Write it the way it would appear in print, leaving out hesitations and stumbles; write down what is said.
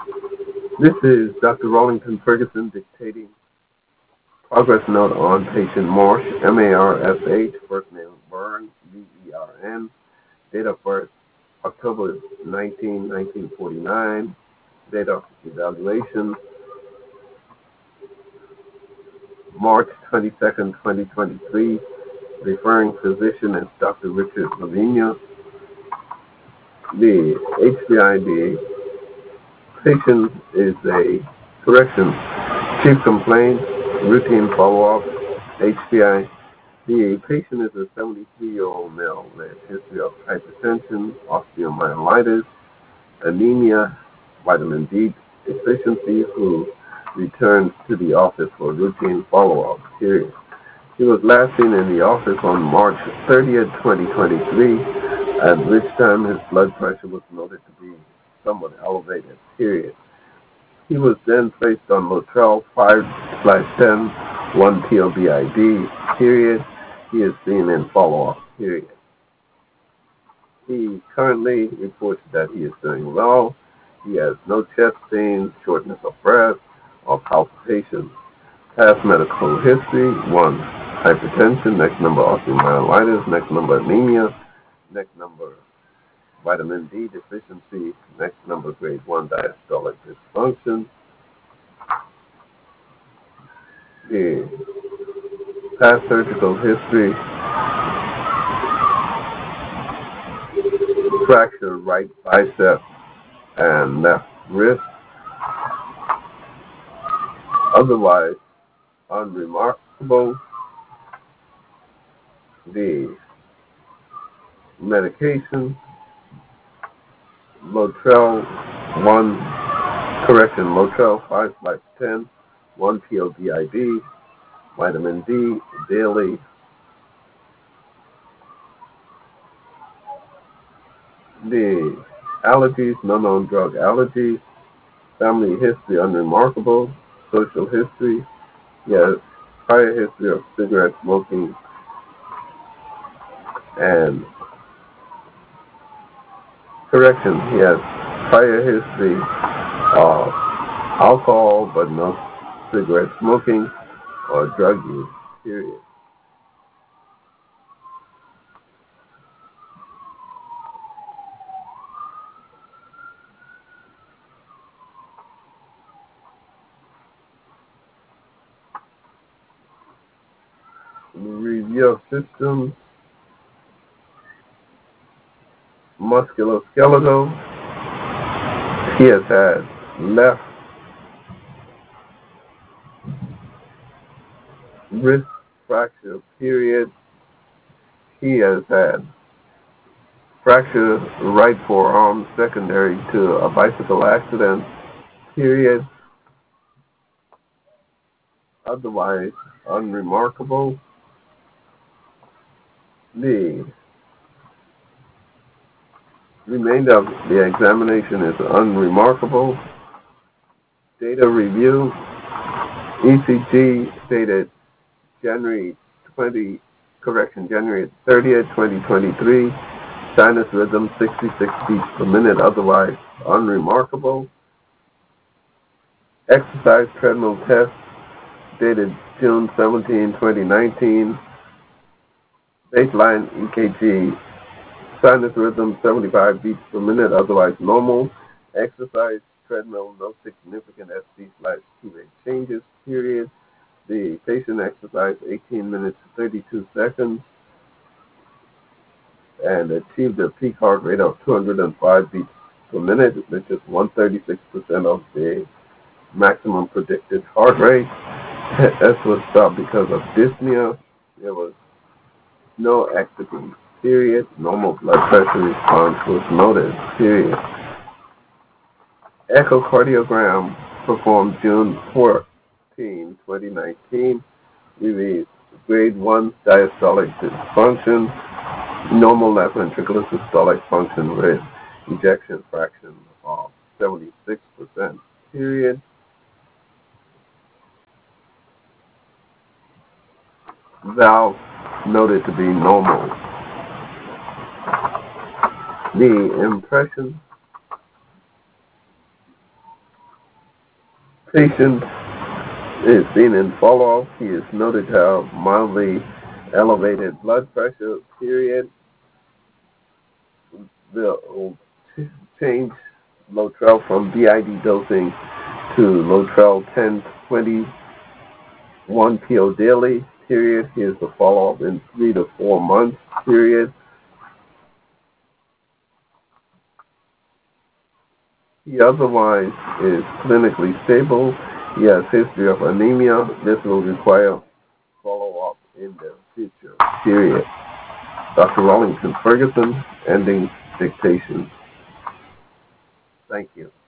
This is Dr. Rawlington Ferguson dictating progress note on patient Marsh, M-A-R-S-H, first name Byrne, B-E-R-N, date of birth October 19, 1949, date of evaluation March 22nd, 2023, referring physician is Dr. Richard Lavinia. The HBID patient is a correction, chief complaint, routine follow-up, HBI. The patient is a 73-year-old male with history of hypertension, osteomyelitis, anemia, vitamin D deficiency, who returns to the office for routine follow-up period. He was last seen in the office on March 30th, 2023, at which time his blood pressure was noted to be somewhat elevated, period. He was then placed on Motrel 5/10, 1 POBID, period. He is seen in follow-up, period. He currently reports that he is doing well. He has no chest pain, shortness of breath, or palpitations. Past medical history: 1, hypertension, next number osteomyelitis, next number anemia, next number vitamin D deficiency, next number grade 1 diastolic dysfunction. The past surgical history: fractured right bicep and left wrist. Otherwise unremarkable. The medication: Motrel 5/10, 1 POBID, vitamin D daily. The allergies: no known drug allergies. Family history: unremarkable. Social history: he has prior history of cigarette smoking and correction. He has prior history of alcohol but no cigarette smoking or drug use, period. Review of systems: musculoskeletal. He has had left wrist fracture, period. He has had fracture right forearm secondary to a bicycle accident, period. Otherwise unremarkable. The remainder of the examination is unremarkable. Data review: ECG dated January 30th, 2023. Sinus rhythm 66 beats per minute, otherwise unremarkable. Exercise treadmill test dated June 17, 2019. Baseline EKG, sinus rhythm 75 beats per minute, otherwise normal. Exercise treadmill, no significant ST/T rate changes, period. The patient exercised 18 minutes 32 seconds and achieved a peak heart rate of 205 beats per minute, which is 136% of the maximum predicted heart rate. S was stopped because of dyspnea. There was no exiting, period. Normal blood pressure response was noted, period. Echocardiogram performed June 14, 2019. With grade 1 diastolic dysfunction, normal left ventricular systolic function with ejection fraction of 76%, period. Valve noted to be normal. The impression: Patient is seen in follow-up. He is noted to have mildly elevated blood pressure, period. Will change Lotrel from BID dosing to Lotrel 10/20 1 PO daily, period. Here's the follow-up in 3 to 4 months, period. He otherwise is clinically stable. He has history of anemia. This will require follow-up in the future, period. Dr. Rawlington Ferguson, ending dictation. Thank you.